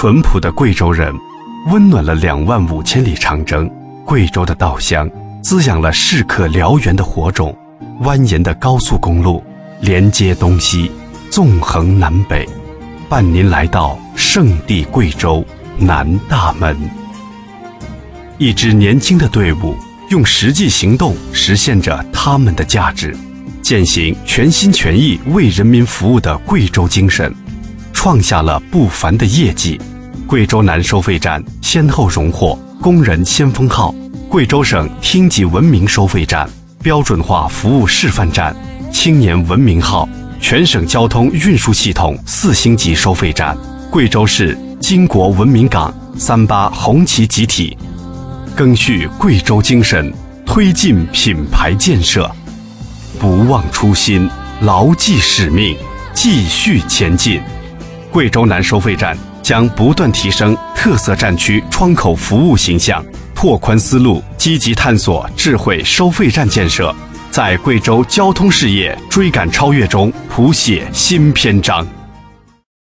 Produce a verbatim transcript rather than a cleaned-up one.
淳朴的贵州人，温暖了两万五千里长征。贵州的稻香滋养了士可燎原的火种，蜿蜒的高速公路连接东西，纵横南北，伴您来到圣地贵州南大门。一支年轻的队伍用实际行动实现着他们的价值，践行全心全意为人民服务的贵州精神，创下了不凡的业绩。贵州南收费站先后荣获工人先锋号、贵州省厅级文明收费站、标准化服务示范站、青年文明号、全省交通运输系统四星级收费站、贵州市金国文明港三八红旗集体，赓续贵州精神，推进品牌建设，不忘初心，牢记使命，继续前进。贵州南收费站将不断提升特色站区窗口服务形象，拓宽思路，积极探索智慧收费站建设，在贵州交通事业追赶超越中谱写新篇章。